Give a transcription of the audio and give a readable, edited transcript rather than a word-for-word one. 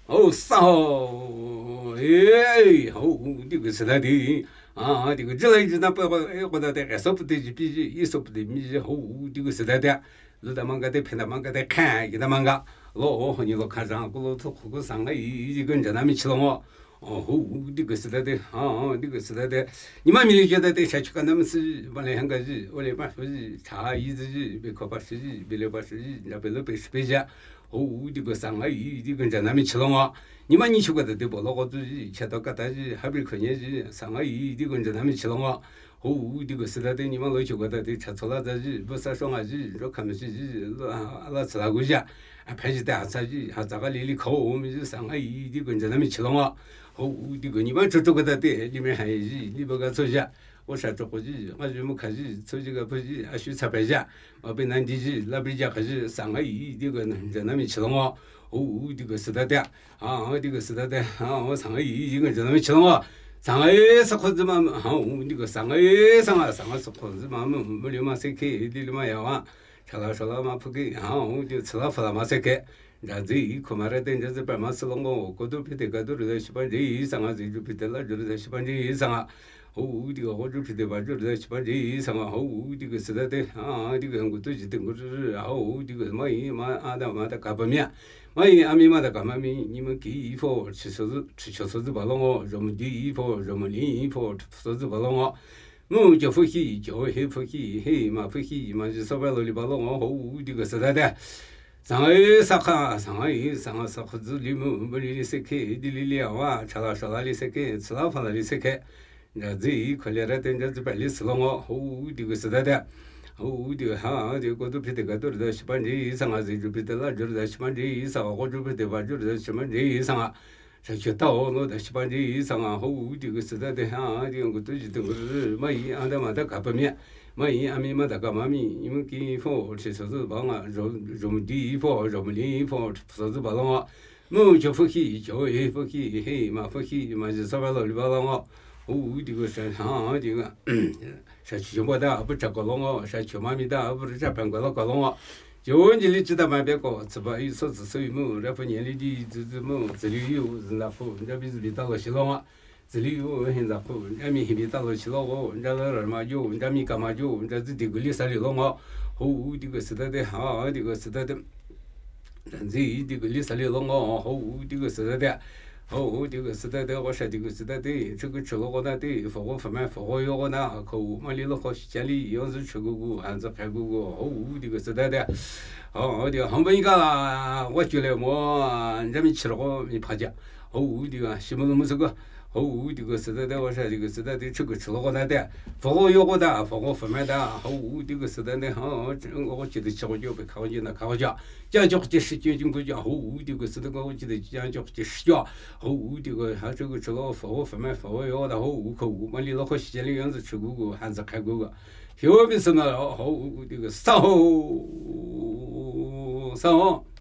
哦，少，哎，哦，这个是他的啊，这个日来日那不哎，我的还说不得比，也说不得米，哦，这个是他的，日他们个的骗他们个的看，给他们个，老和你老看上，我老头哭个上来，一个人在那边吃了我。哦，这个是他的啊，这个是他的。你们没有觉得在下去跟他们是本来两个日，我来把说日，差一日，别考80日，别680日，那别680家。哦，这个上海这个在那边吃了我。你们你去过的对不？老我自己吃到个大日，还不是去年日，上海这个在那边吃了我。哦，这个是他的，你们老去过的对吃错了这日，不是说俺日，说看不起日，那吃那个家，拍起的还吃日，还咋个里里口，我们是上海这个在那边吃了我。哦，这个你们这个的对，里面还有日，你不个做下。我说这回去，我就没开始做这个不是啊，学才白家，我被南地区那边家还是上海这个在那边吃了我，哦，这个是他的啊，这个是他的啊，我上海这个在那边吃了我，上海是可子嘛，哦，这个上海是可子嘛，没流氓谁开，流氓要啊，吃了嘛不给，啊，我就吃了服了嘛谁开。然后这一口嘛，等这是白马死了我，过度皮的个都是在西班牙以上啊，这就皮的了，就是在西班牙以上啊。哦，这个我就皮的吧，就是在西班牙以上啊。哦，这个是在的啊，这个我都记得我是，然后这个嘛一嘛啊的嘛的干不面，嘛一阿米嘛的干嘛面，你们给一佛吃小手子把了我，人们第一佛，人们另一佛手子把了我。我就不起，就黑不起，黑嘛不起嘛，就说白了，你把了我，哦，这个是在的。上海上海上胡子里面不里谁开的里了啊，吃了那里谁开，吃了放那里谁开，那这一块来等着这边里死了我，哦，这个是的的，哦，这个哈，这个都皮的个都是在西班牙上啊，这就皮的了，就是在西班牙上，我就皮的吧，就是在西班牙上啊。上去到我在西班牙上啊，哦，这个是的的啊，这个我都记得我是没一样的嘛，在干不面。嘛一阿咪嘛大家嘛咪，你们给佛吃啥子帮啊？肉第一佛，肉另一佛啥子帮了我？我就不起，就也不起，嘿嘛不起嘛就啥把老里帮了我。哦，这个山上这个，山去没得，不吃过了我，山去嘛没得，不是这半过了过了我。就你里知道嘛？别个吃吧，有啥子手艺么？然后年里的就是么，这里有人那好，人家比别到了西了嘛。这里有现在好，人家没没打到去了我，人家那儿嘛有，人家没干嘛有，人家这个里啥里了我，哦，这个是他的啊，这个是他的，人这个里啥里了我，哦，这个是他的，哦，这个是他的，我说这个是他的，这个吃了我那的，发我饭发我要我那口，嘛里了好家里要是吃过个，还是拍过个，哦，这个是他的，哦，这个后面一个我觉得么，人家没吃了我没怕家，哦，这个什么都没这个。哦，这个是的，我说这个是的，吃个吃了我那的，发我要我的，发我分买的，哦，这个是的，我记得吃我就被看我去那看我家，讲究这10斤不讲，哦，这个是的，我记得讲究这10家，哦，这个还这个吃了发我分买，发我要的，哦，口我里了和西里样子吃过个，还是开过个，后面是呢，哦，这个上。